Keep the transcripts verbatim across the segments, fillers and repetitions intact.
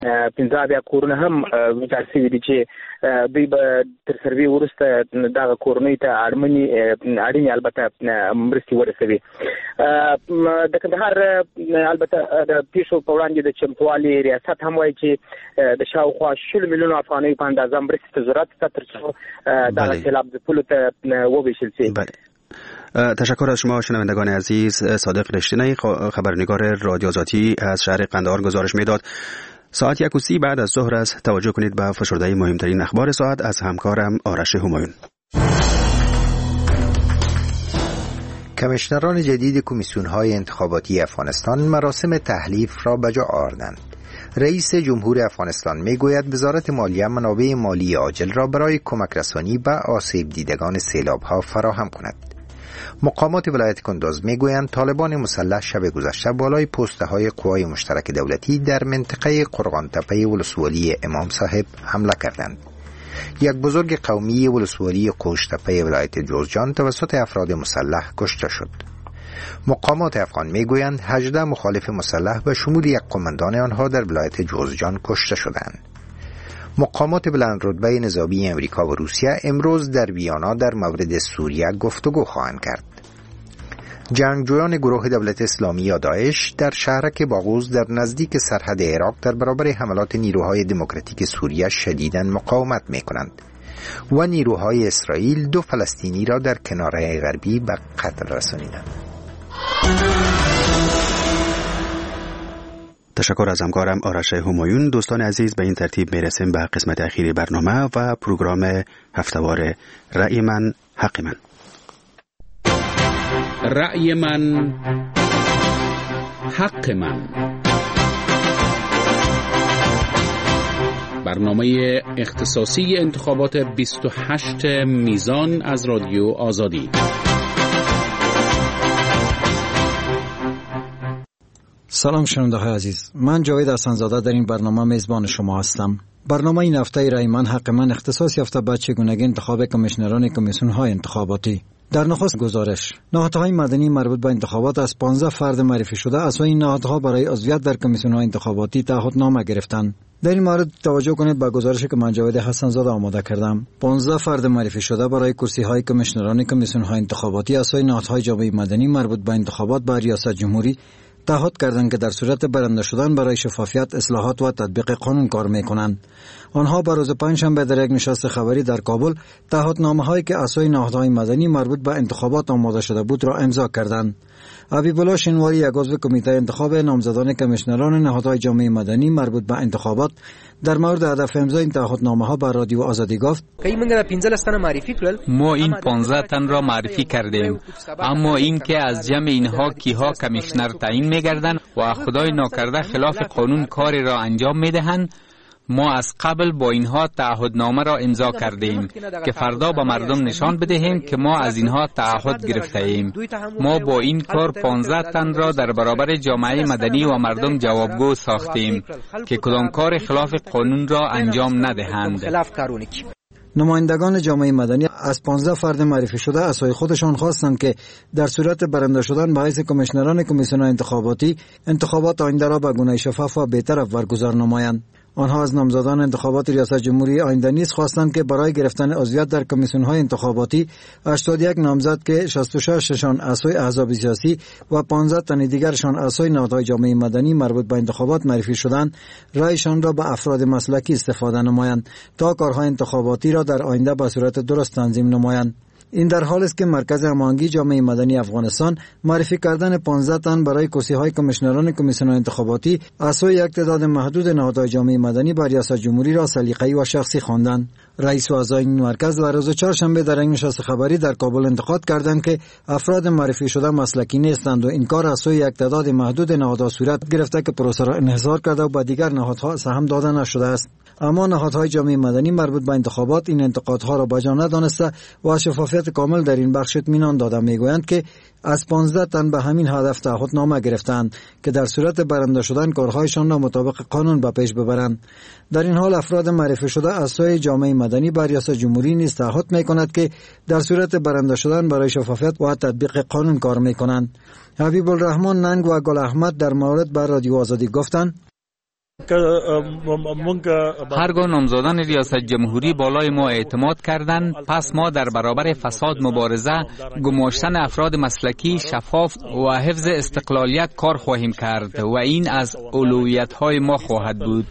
پنځه بیا کورونه هم ویجاړ شوي دي چې دوی به تر سروې وروسته دغه کورنۍ ته اړمنې اړینې البته مرستې ورسوي. د کندهار البته د پیښو په وړاندې د چمتووالي ریاست هم وایي چې د شاوخوا شل میلیونو افغانیو په اندازه مرستې ته ضرورت شته تر څو دغه سیلاب ځپلو ته وویشل شي. تشکر از شما شنوندگان عزیز. صادق رشتینی خبرنگار رادیو آزادی از شهر قندهار گزارش میداد. ساعت یک و سی بعد از ظهر است. توجه کنید به فشرده مهمترین اخبار ساعت از همکارم آرش همایون. کمیشنران جدید کمیسیون‌های انتخاباتی افغانستان مراسم تحلیف را به جا آوردند. رئیس جمهور افغانستان میگوید وزارت مالیه منابع مالی عاجل را برای کمک رسانی به آسیب دیدگان سیلاب‌ها فراهم کند. مقامات ولایت کندوز میگویند طالبان مسلح شب گذشته بالای پست‌های قوای مشترک دولتی در منطقه قرغانتپه ولسوالی امام صاحب حمله کردند. یک بزرگ قومی ولسوالی قوشتپه ولایت جوزجان توسط افراد مسلح کشته شد. مقامات افغان میگویند هجده مخالف مسلح به شمول یک قماندان آنها در ولایت جوزجان کشته شدند. مقامات بلند رتبه نظامی امریکا و روسیه امروز در ویانا در مورد سوریه گفتگو خواهند کرد. جنگجویان گروه دولت اسلامی یا داعش در شهرک باغوز در نزدیک سرحد عراق در برابر حملات نیروهای دموکراتیک سوریه شدیداً مقاومت می‌کنند و نیروهای اسرائیل دو فلسطینی را در کناره غربی به قتل رسانیدند. تشکر از همکارم آرش همایون. دوستان عزیز، به این ترتیب میرسیم به قسمت اخیری برنامه و پروگرام هفته‌وار رأی من حق من. رأی من حق من، برنامه اختصاصی انتخابات بیست و هشت میزان از رادیو آزادی. سلام شنونده‌های عزیز، من جاوید حسن‌زاده در این برنامه میزبان شما هستم. برنامه این هفته رأی من حق من اختصاص یافته به چگونگی انتخاب کمیشنران کمیسیون‌های انتخاباتی. در نخست گزارش، نهادهای مدنی مربوط به انتخابات از پانزده فرد معرفی شده از این نهادها برای عضویت در کمیسیون‌های انتخاباتی تعهدنامه گرفتند. در این مورد توجه کنید به گزارشی که من جاوید حسن‌زاده آماده کردم. پانزده فرد معرفی شده برای کرسی‌های کمیشنران کمیسیون‌های انتخاباتی از این نهادهای جامعه مدنی مربوط به انتخابات به ریاست جمهوری تعهد کردند که در صورت برنده شدن برای شفافیت، اصلاحات و تطبیق قانون کار می‌کنند. آنها بر روز پنجشنبه در یک نشست خبری در کابل تعهدنامه‌هایی که اساس نهادهای مدنی مربوط به انتخابات آماده شده بود را امضا کردند. حبیب الله شنواری، یک عضو کمیته انتخاب نامزدان کمیشنران نهادهای جامعه مدنی مربوط به انتخابات، در مورد هدف امضای این تعهدنامه‌ها بر رادیو آزادی گفت: ما این پانزده تن را معرفی کردیم، اما این که از جمع اینها کیها کمیشنر تعیین می‌گردند و خدای ناکرده خلاف قانون کاری را انجام می‌دهند، ما از قبل با اینها تعهدنامه را امضا کردیم که فردا به مردم نشان بدهیم که ما از اینها تعهد گرفته ایم. ما با این کار پانزده تن را در برابر جامعه مدنی و مردم جوابگو ساختیم که کدام کار خلاف قانون را انجام ندهند. نمایندگان جامعه مدنی از پانزده فرد معرفی شده از سوی خودشان خواستند که در صورت برنده شدن به حیث کمیشنران کمیسیون انتخاباتی انتخابات آینده را به گونه شفاف و بهتر برگزار نمایند. آنها از نامزدان انتخابات ریاست جمهوری آینده نیز خواستند که برای گرفتن عضویت در کمیسیون‌های انتخاباتی هشتاد و یک نامزد که شصت و شش شان از سوی احزاب سیاسی و پانزده تن دیگرشان از سوی نهادهای جامعه مدنی مربوط به انتخابات معرفی شدند، رأیشان را به افراد مسلکی استفاده نمایند تا کارهای انتخاباتی را در آینده به صورت درست تنظیم نمایند. این در حالی است که مرکز هماهنگی جامعه مدنی افغانستان معرفی کردن پانزده تن برای کرسی‌های کمیشنران کمیسیون انتخاباتی از سوی یک تعداد محدود نهادهای جامعه مدنی بر ریاست جمهوری را سلیقه‌ای و شخصی خواندند. رئیس و اعضای این مرکز در روز چهارشنبه در یک نشست خبری در کابل انتقاد کردند که افراد معرفی شده مسلکی نیستند و این کار از سوی یک تعداد محدود نهادها صورت گرفته که پروسه را انحصار کرده و به دیگر نهادها سهم داده نشده است. اما نهادهای جامعه مدنی مربوط به انتخابات این انتقادها را بجا ندانسته و از شفافیت کامل در این بخش اطمینان داده. میگویند که از پانزده تن به همین هدف تعهدنامه گرفتند که در صورت برنده شدن کارهایشان را مطابق قانون به پیش ببرند. در این حال افراد معرفی شده از سوی جامعه مدنی بر ریاست جمهوری نیز تعهد می‌کند که در صورت برنده شدن برای شفافیت و تطبیق قانون کار می‌کنند. حبیب الرحمن ننگ و گل احمد در مورد بر رادیو آزادی گفتند: هرگاه نامزدان ریاست جمهوری بالای ما اعتماد کردند، پس ما در برابر فساد مبارزه، گماشتن افراد مسلکی شفاف و حفظ استقلالیت کار خواهیم کرد و این از اولویت‌های ما خواهد بود.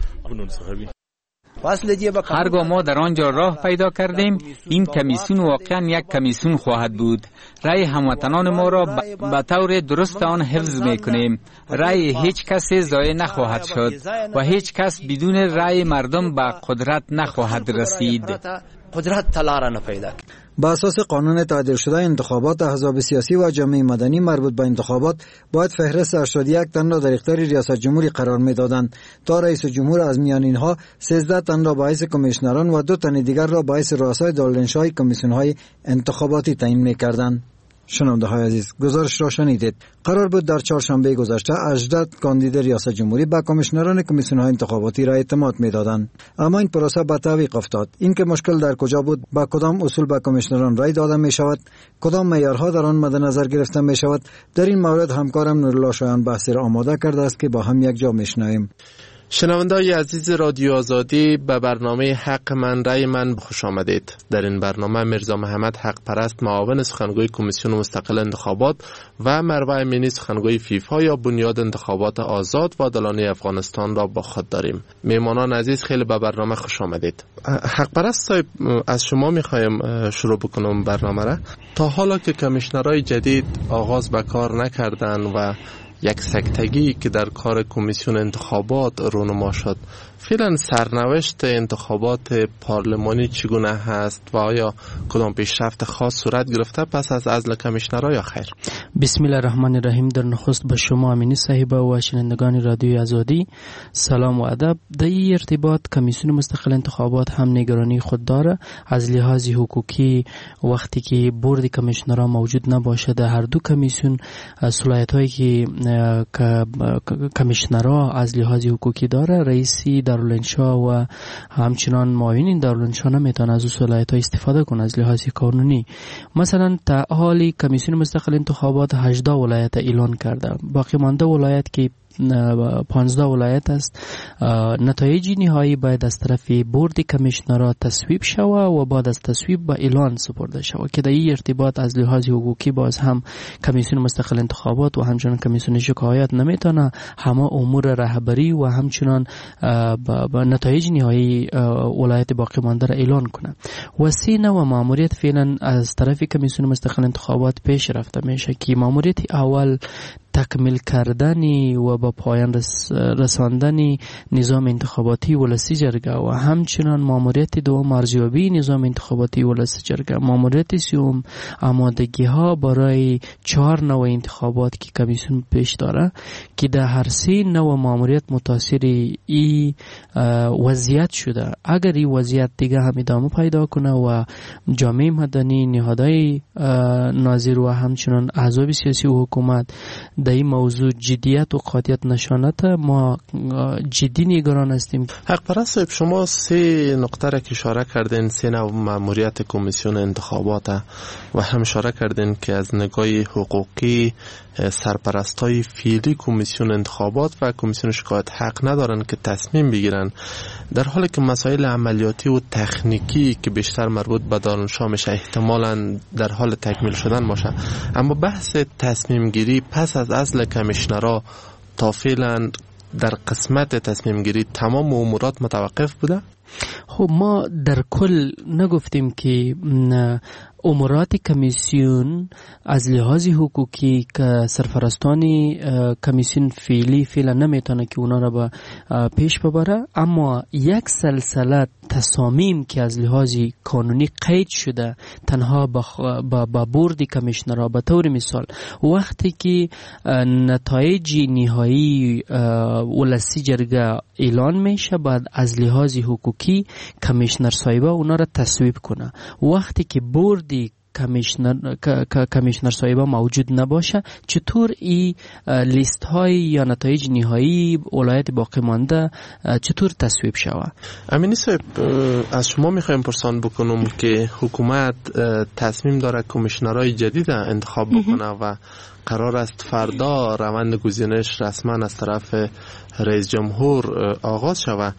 هرگاه ما در آنجا راه پیدا کردیم، این کمیسیون واقعا یک کمیسیون خواهد بود. رأی هموطنان ما را به طور درست آن حفظ میکنیم. رأی هیچ کسی ضایع نخواهد شد و هیچ کس بدون رأی مردم به قدرت نخواهد رسید. قدرت تلاره نپیدا. با اساس قانون تعدیل شده انتخابات، احزاب سیاسی و جامعه مدنی مربوط به انتخابات باید فهرست هشتاد و یک تن را در اختیار ریاست جمهوری قرار میدادند تا رئیس جمهور از میان اینها سیزده تن را به حیث کمیشنران و دو تن دیگر را به حیث رؤسای دارالانشای کمیسیون‌های انتخاباتی تعیین می‌کردند. شنونده های عزیز، گزارش را شنیدید. قرار بود در چهارشنبه گذشته هجده کاندید ریاست جمهوری به کمیشنران کمیسیون‌های انتخاباتی را اعتماد می‌دادند، اما این پروسه به تعویق افتاد. این که مشکل در کجا بود، با کدام اصول به کمیشنران رای داده می‌شود، کدام معیارها در آن مد نظر گرفته می‌شود، در این مورد همکارم نورالله شایان بحثی را آماده کرده است که با هم یک جا می‌شنویم. شنونده‌های عزیز رادیو آزادی، به برنامه حق من رای من خوش آمدید. در این برنامه میرزا محمد حق پرست، معاون سخنگوی کمیسیون مستقل انتخابات، و مروه امینی، سخنگوی فیفا یا بنیاد انتخابات آزاد و عادلانه افغانستان را با خود داریم. میهمانان عزیز، خیلی به برنامه خوش آمدید. حق پرست صاحب، از شما میخوایم شروع بکنم برنامه را. تا حالا که کمیشنرهای جدید آغاز به کار نکردن و یک سکتگی که در کار کمیسیون انتخابات رونما شد، فعلا سرنوشت انتخابات پارلمانی چگونه هست و آیا کدام پیشرفت خاص صورت گرفته پس از عزل کمیشنرها یا خیر؟ بسم الله الرحمن الرحیم. در نخست به شما امینی صاحب و شنوندگان رادیوی آزادی سلام و ادب. در این ارتباط کمیسیون مستقل انتخابات هم نگرانی خود داره. از لحاظ حقوقی وقتی که بورد کمیشنرها موجود نباشه، در هر دو کمیسیون صلاحیت هایی که کمیشنرها از لحاظ حقوقی داره، رئیسی دارالانشا و همچنان معاونین دارالانشا نمیتونه از صلاحیت‌ها استفاده کنه از لحاظ قانونی. مثلا تا حالی کمیسیون مستقل انتخابات هجده ولایت اعلان کرده، باقی مانده ولایت که پانزده ولایت است، نتایج نهایی باید از طرف بورد کمیشنرها تصویب شود و بعد از تصویب به اعلان سپرده شود که در این ارتباط از لحاظ حقوقی باز هم کمیسیون مستقل انتخابات و همچنان کمیسیون شکایت نمیتونه همه امور رهبری و همچنان با نتایج نهایی ولایت باقی مانده را اعلان کنه. و سه نوع ماموریت فعلا از طرف کمیسیون مستقل انتخابات پیش رفته میشه که ماموریت اول تکمیل کردنی و با پایان رساندنی نظام انتخاباتی ولسی جرگه و همچنان ماموریت دوم ارزیابی نظام انتخاباتی ولسی جرگه. ماموریت سوم آمادگی ها برای چهار نوع انتخابات که کمیسیون پیش داره که در هر سه نوع ماموریت متاثر ای وضعیت شده. اگر این وضعیت دیگه هم ادامه پیدا کنه و جامعه مدنی، نهادهای ناظر و همچنان احزاب سیاسی و حکومت در این موضوع جدیت و قاطعیت نشانت، ما جدی نگران هستیم. حق پرست صاحب، شما سه نقطه را که اشاره کردین، سه نوع ماموریت کمیسیون انتخابات و هم اشاره کردین که از نگاه حقوقی سرپرستای فعلی کمیسیون انتخابات و کمیسیون شکایت حق ندارن که تصمیم بگیرن، در حالی که مسائل عملیاتی و تکنیکی که بیشتر مربوط به دارالانشا میشه احتمالاً در حال تکمیل شدن باشه. اما بحث تصمیم گیری پس از عزل کمیشنرها تا فعلا در قسمت تصمیم گیری تمام امورات متوقف بوده؟ خب ما در کل نگفتیم که امورات کمیسیون از لحاظ حقوقی که سرپرستانی کمیسیون فعلی فعلا نمیتونه که اونا را به پیش ببره، اما یک سلسله تصامیم که از لحاظ قانونی قید شده تنها با, با بورد کمیشنرها، به طور مثال وقتی که نتایج نهایی ولسی جرگه اعلان میشه، بعد از لحاظ حقوقی کمیشنر صاحبه اونا را تصویب کنه. وقتی که بورد کمیشنر کمیشنر صاحبا موجود نباشه، چطور این لیست های یا نتایج نهایی ولایت باقی مانده چطور تصویب شود؟ امینی صاحب، از شما میخوایم پرسان بکنم که حکومت تصمیم داره کمیشنرهای جدید انتخاب بکنه و قرار است فردا روند گزینش رسما از طرف رئیس جمهور آغاز شود.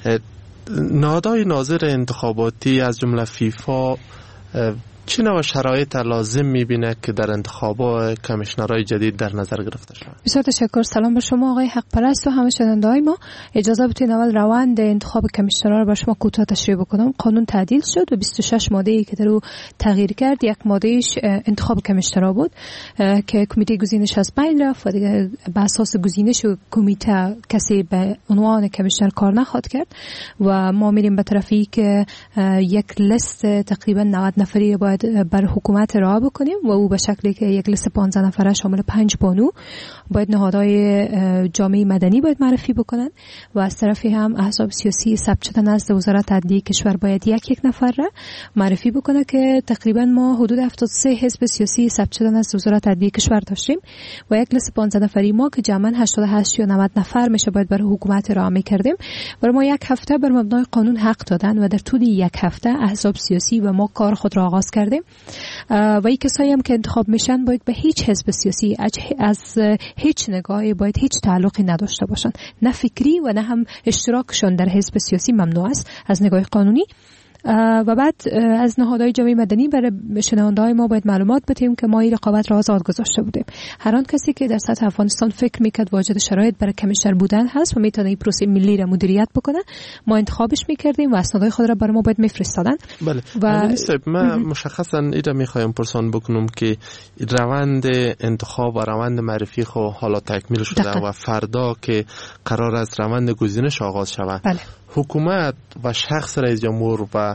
نهادهای ناظر انتخاباتی از جمله فیفا چه نوع شرایط لازم میبینه که در انتخابات کمیشنرهای جدید در نظر گرفته شود؟ بسیار تشکر. سلام بر شما آقای حق پرست و همه شنونده‌های ما. اجازه بدید اول روند انتخاب کمیشنرها رو بر شما کوتاه تشریح بکنم. قانون تعدیل شد و بیست و شش ماده‌ای که در او تغییر کرد، یک مادهش انتخاب کمیشنرها بود که کمیته گزینش از بین رفت و دیگه بر اساس گزینش کمیته کسی به عنوان کمیشنر کار نخواهد کرد و ما میریم به طرفی که یک لیست تقریبا نود نفری باید بر حکومت ارائه بکنیم و او به شکلی که یک لیست پانزده نفره شامل پنج بانو باید نهادهای جامعه مدنی باید معرفی بکنن و از طرفی هم احزاب سیاسی ثبت شده نزد وزارت عدلیه کشور باید یک یک نفر را معرفی بکنه که تقریبا ما حدود هفتاد و سه حزب سیاسی ثبت شده نزد وزارت عدلیه کشور داشتیم و یک لیست پانزده نفری ما که جمعاً هشتاد و هشت یا نود نفر میشه باید بر حکومت ارائه می‌کردیم. برای ما یک هفته بر مبنای قانون حق دادن و در طول یک هفته احزاب سیاسی و ما کار خود را آغاز کردیم و این کسایی هم که انتخاب میشن باید به هیچ حزب سیاسی از هیچ نگاهی باید هیچ تعلقی نداشته باشن، نه فکری و نه هم اشتراکشون در حزب سیاسی ممنوع است از نگاه قانونی. و بعد از نهادهای جامعه مدنی برای شنونده‌های ما باید معلومات بدیم که ما این رقابت را آزاد گذاشته بودیم. هر آن کسی که در سطح افغانستان فکر میکرد واجد شرایط برای کمیشنر بودن هست و میتونه این پروسه ملی را مدیریت بکنه، ما انتخابش میکردیم و اسنادهای خود را برای ما باید میفرستادن. بله. و من مشخصا اینا میخوایم پرسان بکنم که روند انتخاب و روند معرفی خو حالا تکمیل شده دقیقا. و فردا که قرار است روند گزینش آغاز شود، بله. حکومت و شخص رئیس جمهور و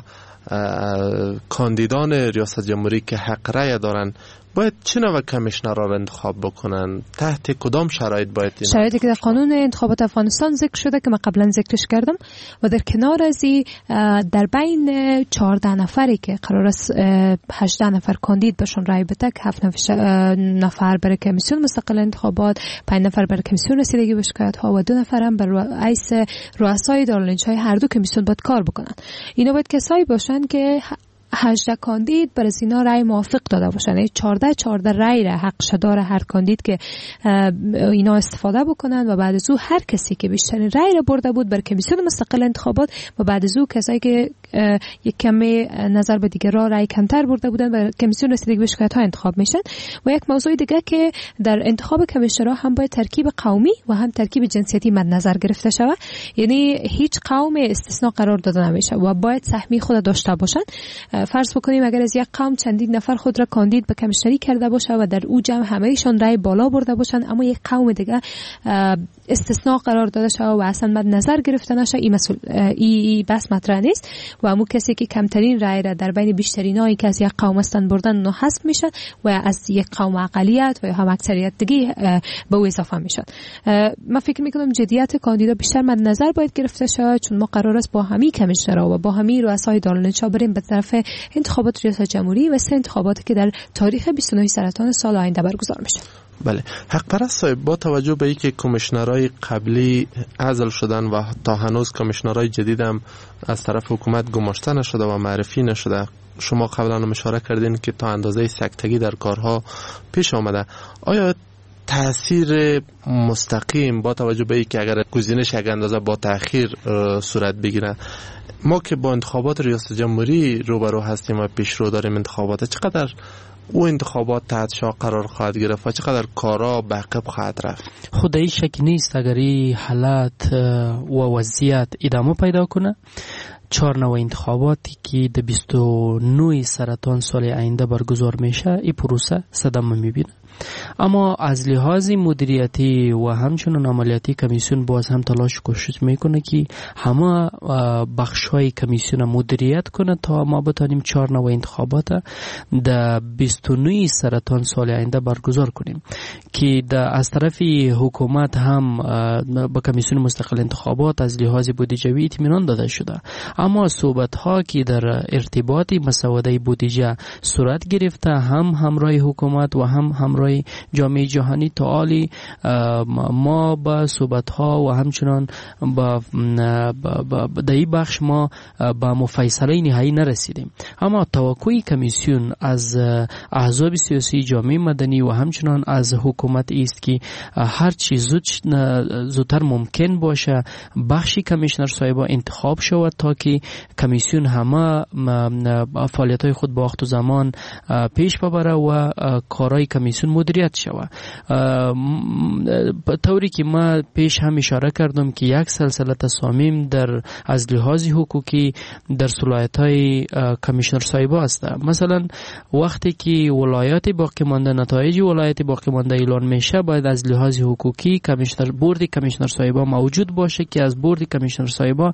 کاندیدان ریاست جمهوری که حق رأی دارن باید چه نوع کمیشنرها را انتخاب بکنن؟ تحت کدام شرایط باید این شرایطی که در قانون انتخابات افغانستان ذکر شده که من قبلا ذکرش کردم و در کنار از این در بین چهارده نفری که قرار است هجده نفر کاندید بهشون رأی بده که هفت نفر برای کمیسیون مستقل انتخابات، پنج نفر برای کمیسیون رسیدگی به شکایت‌ها و دو نفر هم برای رئیس رؤسای دارالانشای هر دو کمیسیون باید کار بکنن. اینا باید کسایی باشن که هجده کاندید برای اینا رأی موافق داده باشن، یعنی چهارده چهارده رأی را حق شدار هر کاندید که اینا استفاده بکنن و بعد از او هر کسی که بیشترین رأی را برده بود بر کمیسیون مستقل انتخابات و بعد از او کسایی که یک کمی نظر به دیگه را رأی کمتر برده بودن و کمیسیون رسیدگی به شکایت‌ها انتخاب میشن. و یک موضوع دیگه که در انتخاب کمیشنرها هم باید ترکیب قومی و هم ترکیب جنسیتی مد نظر گرفته شود، یعنی هیچ قوم استثناء قرار داده نمیشه و باید سهمی خود داشته باشن. فرض بکنیم اگر از یک قوم چندین نفر خود را کاندید به کمیشنری کرده باشه و در او جمع همه‌شان رأی بالا برده باشن اما یک قوم دیگه استثناء قرار داده شده و اصلا مد نظر گرفته نشه، این مسئول این بس مطرح نیست و همون کسی که کمترین رأی را در بین بیشترینایی که از یک قوم هستند بردن اونها حذف میشن و از یک قوم اقلیت و هم اکثریت دیگه به او اضافه میشن. من فکر میکنم جدیت کاندیدا بیشتر مد نظر باید گرفته شود چون ما قرار است با همین کمیشنرها و با همین رؤسای دارالانشا بریم به طرف انتخابات ریاست جمهوری و سه انتخاباتی که در تاریخ بیست و نه سرطان سال آینده برگزار میشه. بله. حق پرست صاحب، با توجه به اینکه کمیشنرهای قبلی عزل شدن و تا هنوز کمیشنرهای جدید هم از طرف حکومت گماشته نشده و معرفی نشده، شما قبلا هم اشاره کردین که تا اندازه سکتگی در کارها پیش آمده، آیا تأثیر مستقیم با توجه به اینکه اگر گزینش یک اندازه با تأخیر صورت بگیره، ما که با انتخابات ریاست جمهوری روبرو هستیم و پیشرو داریم انتخابات، چقدر او انتخابات تحت شعاع قرار خواهد گرفت و چقدر کارا به عقب خواهد رفت؟ خدایی شک نیست اگر این حالت و وضعیت ادامه پیدا کنه، چهار نوع انتخاباتی که در بیست و نه سرطان سال آینده برگزار میشه این پروسه صدمه میبینه. اما از لحاظ مدیریتی و همچنان عملیاتی کمیسیون باز هم تلاش کوشش میکنه که همه بخش‌های کمیسیون مدیریت کنه تا ما بتانیم چهار نوع انتخابات در بیست و نه سرطان سال آینده برگزار کنیم که از طرف حکومت هم به کمیسیون مستقل انتخابات از لحاظ بودجه‌ای اطمینان داده شده، اما صحبت ها که در ارتباط مسوده بودجه صورت گرفته هم همراه حکومت و هم همراه جامعه جهانی تا حالی ما با صحبت ها و همچنان با در این بخش ما با مفصله نهایی نرسیدیم. اما توقع کمیسیون از احزاب سیاسی، جامعه مدنی و همچنان از حکومت است که هر چیز زود زودتر ممکن باشه بخشی کمیشنر صاحبا انتخاب شود تا که کمیسیون همه فعالیت‌های خود با وقت و زمان پیش ببره و کارهای کمیسیون مدیریت شود. طوری که ما پیش هم اشاره کردم که یک سلسله تصامیم در از لحاظ حقوقی در صلاحیت‌های کمیشنر صاحبا است. مثلا وقتی که ولایت باقی مانده نتایج ولایت باقی مانده اعلان میشه، باید از لحاظ حقوقی کمیشنر بورد کمیشنر صاحبا موجود باشه که از بورد کمیشنر صاحبا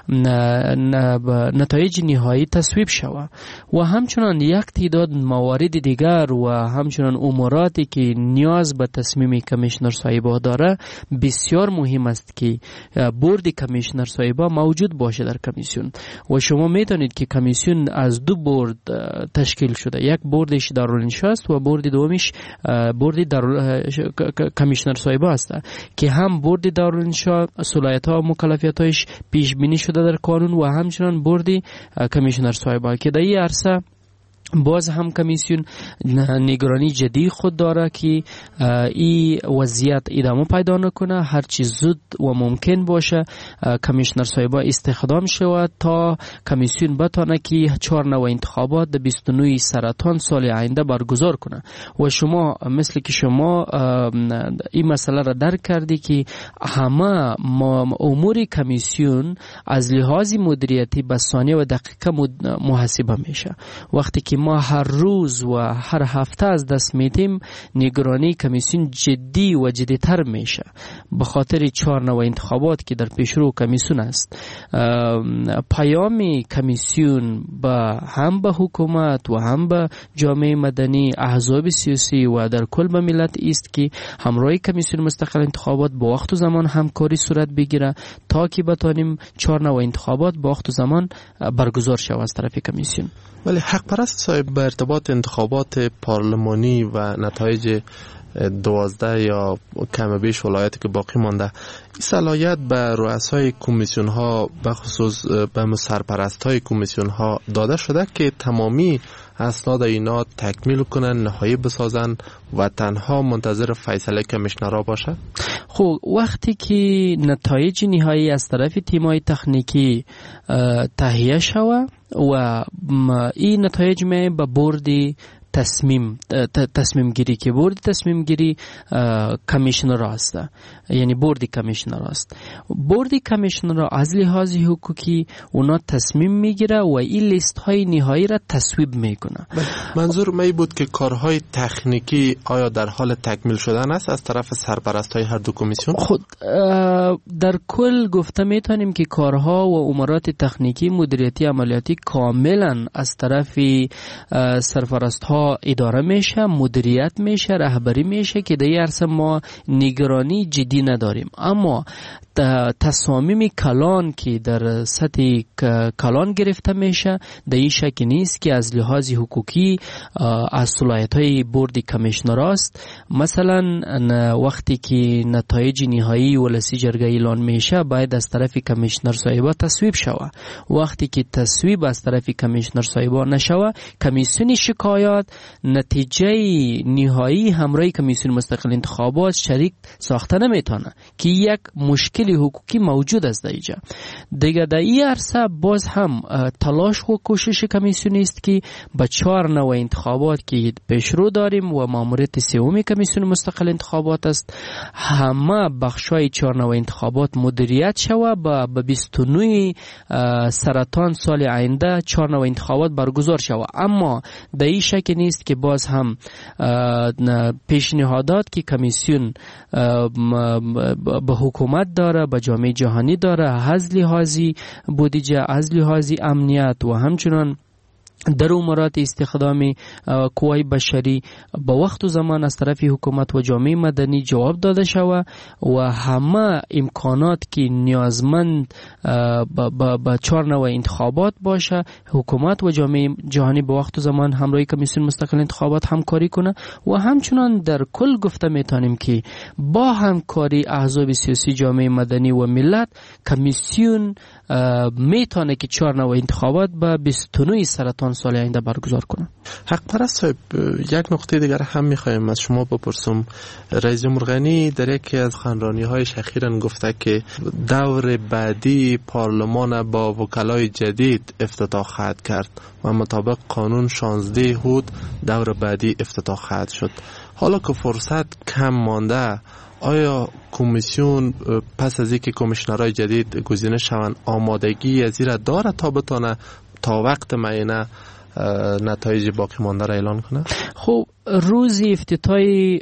نتایج نهایی تصویب شود و همچنان یک تعداد موارد دیگر و همچنان اموراتی که نیاز به تصمیم کمیشنر صاحبا داره بسیار مهم است که بورد کمیشنر صاحبا موجود باشه در کمیسیون. و شما میدانید که کمیسیون از دو بورد تشکیل شده، یک بوردش دارالانشا است و بورد دومیش بورد دارال کمیشنر صاحبا است که هم بورد دارالانشا صلاحیت‌ها و مکلفیت‌هاش پیش بینی شده در قانون و همچنان بورد کمیشنر صاحبا که در این عرصه باز هم کمیسیون نگرانی جدی خود داره که این وضعیت ادامه پیدا نکنه، هر چیز زود و ممکن باشه کمیشنر صاحبا استخدام شود تا کمیسیون بتانه که چهار نوع انتخابات در بیست و نه سرطان سال آینده برگزار کنه. و شما مثل که شما این مسئله را درک کردی که همه امور کمیسیون از لحاظ مدیریتی به ثانیه و دقیقه محاسبه میشه. وقتی که ما هر روز و هر هفته از دست میدیم، نگرانی کمیسیون جدی و جدیتر میشه به خاطر چهار نوع انتخابات که در پیشرو کمیسیون است. پیام کمیسیون به هم به حکومت و هم به جامعه مدنی، احزاب سیاسی و در کل به ملت است که همراه کمیسیون مستقل انتخابات با وقت و زمان همکاری صورت بگیره تا که بتانیم چهار نوع انتخابات با وقت و زمان برگزار شود از طرف کمیسیون. ولی حق پرست صاحب، به ارتباط انتخابات پارلمانی و نتایج دوازده یا کم بیش ولایتی که باقی مانده، این صلاحیت به رؤسای کمیسیون ها به خصوص به سرپرست های کمیسیون ها داده شده که تمامی اسناد اینا تکمیل کنن، نهایی بسازن و تنها منتظر فیصله کمیشنرها باشه؟ خب وقتی که نتایج نهایی از طرف تیمای تکنیکی تهیه شود و این نتایج می به بورد تصمیم تصمیم گیری که بورد تصمیم گیری کمیشنر است، یعنی بورد کمیشنر است. بورد کمیشنر از لحاظ حقوقی اونا تصمیم میگیره و این لیست های نهایی را تصویب میکنه. منظور می بود که کارهای تکنیکی آیا در حال تکمیل شدن است از طرف سرپرست های هر دو کمیسیون؟ خود در کل گفته میتونیم که کارها و امورات تکنیکی، مدیریتی، عملیاتی کاملا از طرف سرپرست ها اداره میشه، مدیریت میشه، رهبری میشه که در این عرصه ما نگرانی جدی نداریم. اما تصامیم کلان که در سطح کلان گرفته میشه در این شک نیست که از لحاظ حقوقی از صلاحیت‌های بورد کمیشنر است. مثلا وقتی که نتایج نهایی ولسی جرگه اعلان میشه باید از طرف کمیشنر صاحبا تصویب شود. وقتی که تصویب از طرف کمیشنر صاحبا نشود، کمیسیون شکایات نتیجه نهایی همراه کمیسیون مستقل انتخابات شریک ساخته نمیتونه که یک مشکل حقوقی موجود است در اینجا. دیگه در این عرصه باز هم تلاش و کوشش کمیسیون است که با چهار نوع انتخابات که پیشرو داریم و ماموریت سوم کمیسیون مستقل انتخابات است، همه بخشای چهار نوع انتخابات مدیریت شود و به بیست و نه سرطان سال آینده چهار نوع انتخابات برگزار شود. اما در این شک نیست که باز هم پیشنهادات که کمیسیون به حکومت داره، به جامعه جهانی داره، از لحاظی بودجه، از لحاظی امنیت و همچنان در امورات استخدام قوای بشری با وقت و زمان از طرف حکومت و جامعه مدنی جواب داده شود و همه امکانات که نیازمند با چهار نوع انتخابات باشه، حکومت و جامعه جهانی با وقت و زمان همراه کمیسیون مستقل انتخابات همکاری کنه و همچنان در کل گفته میتونیم که با همکاری احزاب سیاسی، جامعه مدنی و ملت، کمیسیون میتونه که چهار نوع انتخابات به بیست و نه سرطان سال آینده برگزار کنه. حق پرست صاحب، یک نکته دیگر هم میخوایم از شما بپرسم. رئیس جمهور غنی در یکی از سخنرانی های اخیراً گفته که دور بعدی پارلمان با وکلای جدید افتتاح خواهد کرد و مطابق قانون شانزده هود دور بعدی افتتاح خواهد شد. حالا که فرصت کم مانده، آیا کمیسیون پس از اینکه کمیشنرهای جدید گزینه شوند آمادگی از این داره تا بتونه تا وقت معینه نتایج باقی مانده را اعلان کنه؟ خب روز افتتاح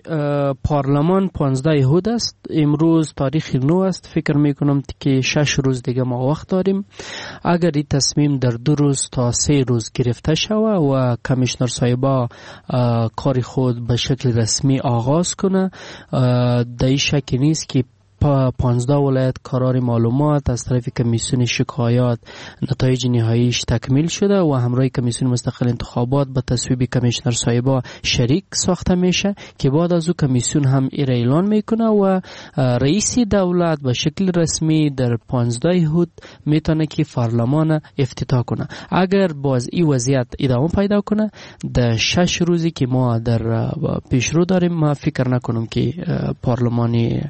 پارلمان پانزده هود است. امروز تاریخ نو است. فکر میکنم که شش روز دیگه ما وقت داریم. اگر این تصمیم در دو روز تا سه روز گرفته شود و کمیشنر صاحبا کار خود به شکل رسمی آغاز کنه، در این شک نیست که پانزده ولایت قرار معلومات از طرف کمیسیون شکایات نتایج نهاییش تکمیل شده و همراه کمیسیون مستقل انتخابات به تصویب کمیشنر صاحبا شریک ساخته میشه که بعد از او کمیسیون هم ایره اعلان میکنه و رئیس دولت به شکل رسمی در پانزده هود میتونه که پارلمان افتتاح کنه. اگر باز این وضعیت ادامه پیدا کنه، در شش روزی که ما در پیشرو داریم، ما فکر نکنم که پارلمانی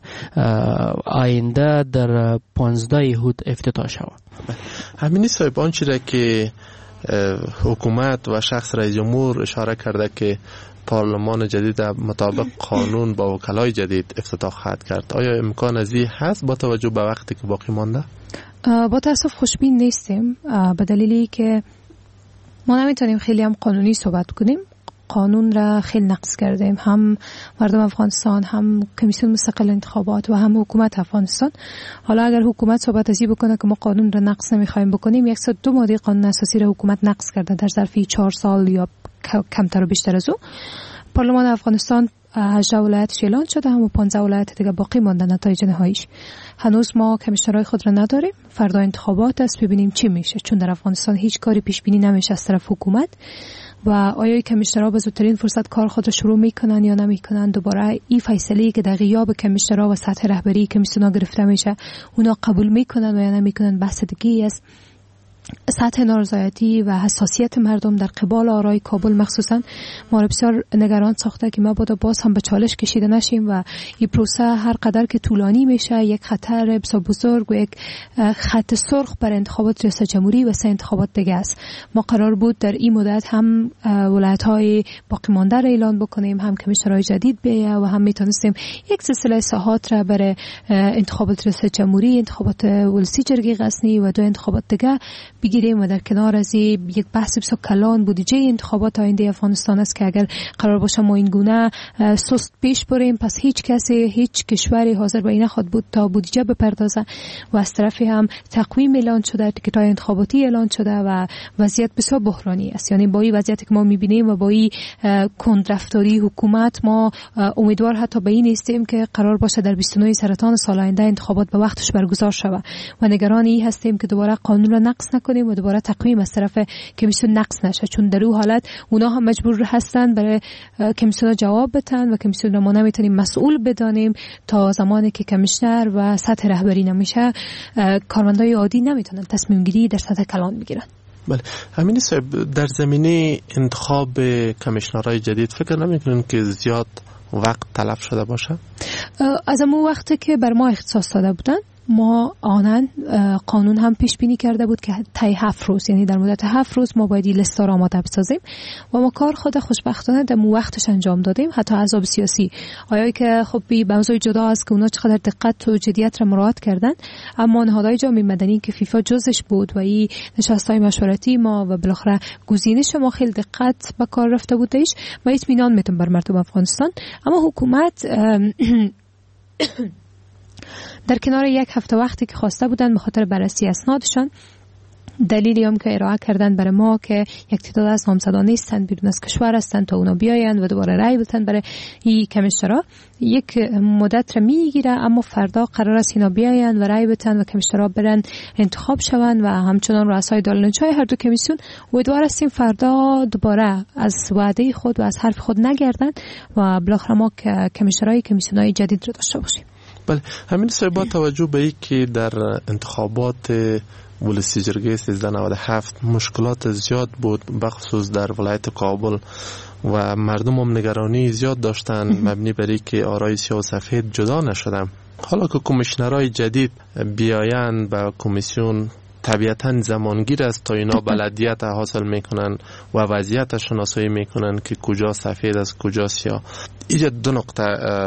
آینده در پانزده هود افتتاح شود. همینی صاحب، آنچه را که حکومت و شخص رئیس جمهور اشاره کرده که پارلمان جدید مطابق قانون با وکلای جدید افتتاح خواهد کرد، آیا امکان از این هست با توجه به وقتی که باقی مانده؟ با تاسف خوشبین نیستیم، به دلیلی که ما نمیتونیم خیلی هم قانونی صحبت کنیم. قانون را خیلی نقض کردیم، هم مردم افغانستان، هم کمیسیون مستقل انتخابات و هم حکومت افغانستان. حالا اگر حکومت صحبت ازی بکنه که ما قانون را نقض نمیخوایم بکنیم، صد و دو ماده قانون اساسی را حکومت نقض کرده در ظرف چهار سال یا کمتر و بیشتر از او. پارلمان افغانستان هجده ولایتش اعلان شده، هم و پانزده ولایت دیگه باقی مانده نتایج نهاییش. هنوز ما کمیشنرهای خود را نداریم. فردا انتخابات است، ببینیم چی میشه، چون در افغانستان هیچ کاری پیش بینی نمیشه از طرف حکومت. و آیا کمیشنرها به زودترین فرصت کار خود را شروع میکنن یا نمیکنن؟ دوباره این فیصله که در غیاب کمیشنرها و سطح رهبری کمیسیون‌ها گرفته میشه، اونا قبول میکنن و یا نمیکنن بحث دیگه است. سطح نارضایتی و حساسیت مردم در قبال آرای کابل مخصوصا ما را بسیار نگران ساخته که ما باید باز هم به چالش کشیده نشیم و این پروسه هر قدر که طولانی میشه یک خطر بسیار بزرگ و یک خط سرخ بر انتخابات ریاست جمهوری و سه انتخابات دیگه است. ما قرار بود در این مدت هم ولایت‌های باقی مانده را اعلان بکنیم، هم کمیشنرهای جدید بیایه و هم میتونستیم یک سلسله اصلاحات را برای انتخابات ریاست جمهوری، انتخابات ولسی جرگه غزنی و دو انتخابات دیگه بگیریم. و در کنار از یک بحث بسیار کلان بودجه انتخابات آینده افغانستان است که اگر قرار باشه ما این گونه سست پیش بریم، پس هیچ کسی، هیچ کشوری حاضر به این نخواد بود تا بودجه بپردازه. و از طرفی هم تقویم اعلان شده، تیکت‌های انتخاباتی اعلان شده و وضعیت بسیار بحرانی است. یعنی با این وضعیتی که ما می‌بینیم و با این کندرفتاری حکومت، ما امیدوار حتی به این نیستیم که قرار باشه در بیست و نه سرطان سال آینده انتخابات به وقتش برگزار شود و نگران این هستیم که دوباره قانون را نقض نکنیم و دوباره تقویم از طرف کمیسیون نقض نشه، چون در اون حالت اونا هم مجبور هستن برای کمیسیون جواب بدن و کمیسیون را ما نمیتونیم مسئول بدانیم تا زمانی که کمیشنر و سطح رهبری نمیشه. کارمندای عادی نمیتونن تصمیم گیری در سطح کلان بگیرن. بله، همین صاحب، در زمینه انتخاب کمیشنرهای جدید فکر نمیکنین که زیاد وقت طلب شده باشه؟ از اون وقتی که بر ما اختصاص داده بودن ما آنن قانون هم پیش بینی کرده بود که طی هفت روز، یعنی در مدت هفت روز ما باید لیست را آماده بسازیم و ما کار خود خوشبختانه در وقتش انجام دادیم. حتی احزاب سیاسی آیا که خب به موضوع جدا است که اونا چقدر دقت و جدیت را مراعات کردن، اما نهادهای جامعه مدنی که فیفا جزش بود و این نشست‌های مشورتی ما و بالاخره گزینش ما خیلی دقت به کار رفته بودش و اطمینان میتونم بر مردم افغانستان. اما حکومت در کنار یک هفته وقتی که خواسته بودن به خاطر بررسی اسنادشان، دلیلی هم که ارائه کردن برای ما که یک تعداد از نامزدان نیستند، بیرون از کشور هستند تا اونا بیاین و دوباره رای بدن برای این کمیشنرها، یک مدت را میگیره. اما فردا قرار است اینا بیاین و رای بدن و کمیشنرها برن انتخاب شوند و همچنان رؤسای دارالانشای هر دو کمیسیون. امیدوار هستیم فردا دوباره از وعده خود و از حرف خود نگردن و بالاخره ما کمیشنرهای کمیسیونهای جدید رو داشته باشیم. بله، همین سه با توجه به این که در انتخابات ولسی جرگه سیزده نود و هفت مشکلات زیاد بود، بخصوص در ولایت کابل و مردم هم نگرانی زیاد داشتن مبنی بر اینکه آرای سیاه و سفید جدا نشدن. حالا که کمیشنرهای جدید بیاین به کمیسیون طبیعتاً زمانگیر است تا اینا بلدیت حاصل میکنن و وضعیت شناسایی میکنن که کجا سفید است کجا سیاه. اینجا دو نقطه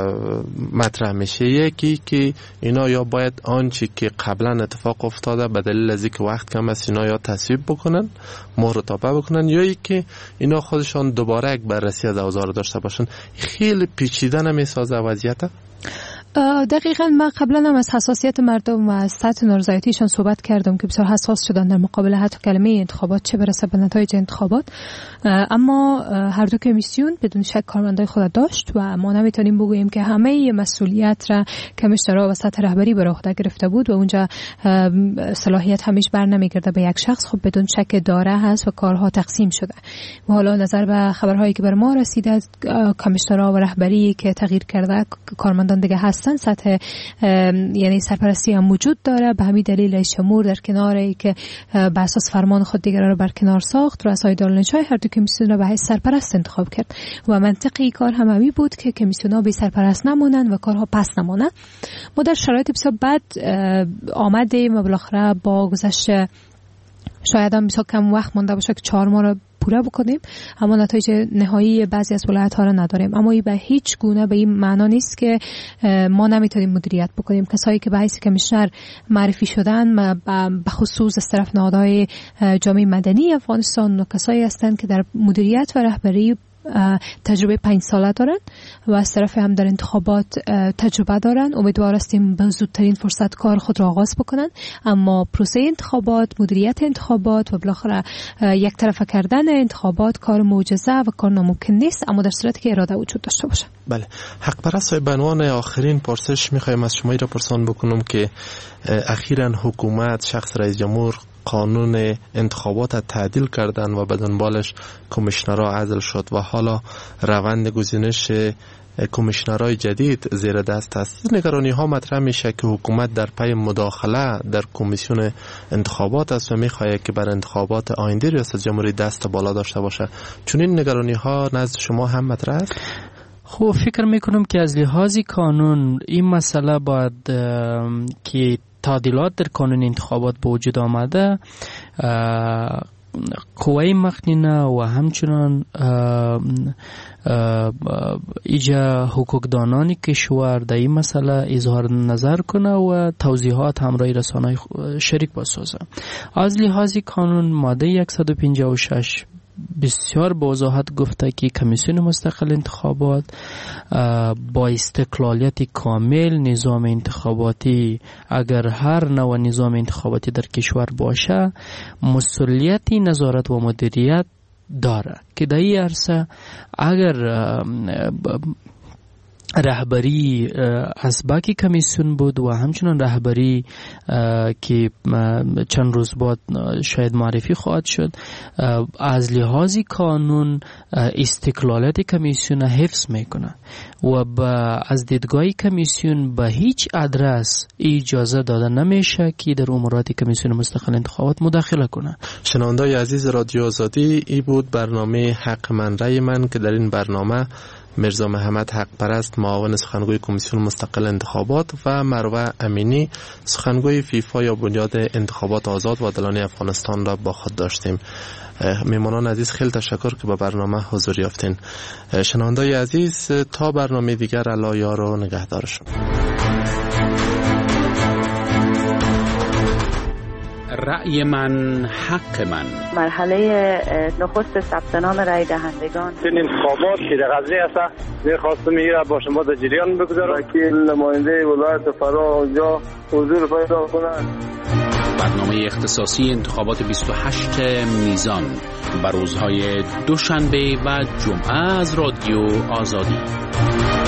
مطرح میشه، یکی که اینا یا باید آنچه که قبلا اتفاق افتاده به دلیل از اینکه وقت کم است اینا یا تصویب بکنن، مهر تابع بکنن، یا اینکه اینا خودشان دوباره یک بررسی از اوضاع داشته باشن. خیلی پیچیده نمیسازه وضعیت؟ دقیقاً من قبلا هم از حساسیت مردم و از سطح نارضایتیشان صحبت کردم که بسیار حساس شدن در مقابل حتی کلمه انتخابات، چه برسه به نتایج انتخابات. اما هر دو کمیسیون بدون شک کارمندای خود داشت و ما نمیتونیم بگوییم که همه مسئولیت را کمیشنرها و سطح رهبری بر عهده گرفته بود و اونجا صلاحیت همیش بر نمیگرده به یک شخص. خب بدون شک داره هست و کارها تقسیم شده و حالا نظر به خبرهایی که بر ما رسیده، کمیشنرها و رهبری که تغییر کرده، کارمندان دیگه هست، سطح یعنی سرپرستی هم وجود داره. به همین دلیل رئیس جمهور در کنار ای که به اساس فرمان خود دیگر را برکنار ساخت، رؤسای دارالانشای هر دو کمیسیون را به حیث سرپرست انتخاب کرد و منطقی کار هم همین بود که کمیسیون ها بی سرپرست نمونن و کارها پس نمونن. ما در شرایط بسیار بد آمدیم و بالاخره با گذشت شاید هم بسیار کم وقت مونده باشه که چهار ماه را پوره بکنیم، اما نتایج نهایی بعضی از ولایت ها را نداریم. اما این به هیچ گونه به این معنا نیست که ما نمیتونیم مدیریت بکنیم. کسایی که به حیث کمیشنر معرفی شدن به خصوص از طرف نهادهای جامعه مدنی افغانستان و کسایی هستند که در مدیریت و رهبری تجربه پنج ساله دارن و از طرف هم در انتخابات تجربه دارن. امیدوار هستیم به زودترین فرصت کار خود را آغاز بکنن، اما پروسه انتخابات، مدیریت انتخابات و بالاخره یک طرفه کردن انتخابات کار معجزه و کار ناممکن نیست، اما در صورتی که اراده وجود داشته باشه. بله، حق پرست به عنوان آخرین پرسش میخوایم از شما را پرسان بکنم که اخیراً حکومت شخص رئیس جمهور قانون انتخابات تعدیل کردن و به دنبالش کمیشنرها عزل شد و حالا روند گزینش کمیشنرهای جدید زیر دست است. نگرانی ها مطرح میشه که حکومت در پی مداخله در کمیسیون انتخابات است و میخواهد که بر انتخابات آینده ریاست جمهوری دست بالا داشته باشه. چون این نگرانی ها نزد شما هم مطرح است؟ خب فکر میکنم که از لحاظ قانون این مسئله باید که تعدیلات در قانون انتخابات به وجود آمده، قوه مخنینه و همچنان ایجا حقوقدانان کشور در این مسئله اظهار نظر کنه و توضیحات همراه رسانه‌های شریک بسازه. از لحاظ قانون ماده صد و پنجاه و شش بسیار با وضاحت گفته که کمیسیون مستقل انتخابات با استقلالیت کامل نظام انتخاباتی، اگر هر نوع نظام انتخاباتی در کشور باشه، مسئولیت نظارت و مدیریت داره که در این عرصه اگر رهبری از باقی کمیسیون بود و همچنان رهبری که چند روز بعد شاید معرفی خواهد شد، از لحاظ قانون استقلالیت کمیسیون حفظ میکنه و از دیدگاه کمیسیون به هیچ ادرس اجازه داده نمیشه که در امورات کمیسیون مستقل انتخابات مداخله کنه. شنوندای عزیز رادیو آزادی، ای بود برنامه حق من رای من که در این برنامه مرزا محمد حق پرست معاون سخنگوی کمیسیون مستقل انتخابات و مروه امینی سخنگوی فیفا یا بنیاد انتخابات آزاد و عادلانه افغانستان را با خود داشتیم. میمانان عزیز خیلی تشکر که به برنامه حضور یافتین. شنوندگان عزیز تا برنامه دیگر الله یار و نگهدارشون. رأی من حق من. مرحله نخست ثبت نام رأی دهندگان. این انتخابات که در قضیه است می‌خواستم میگه با شما در جریان بگذارم. وکیل نماینده ولایت فرا اونجا حضور پیدا کنند. برنامه اختصاصی انتخابات بیست و هشت میزان بر روزهای دوشنبه و جمعه از رادیو آزادی.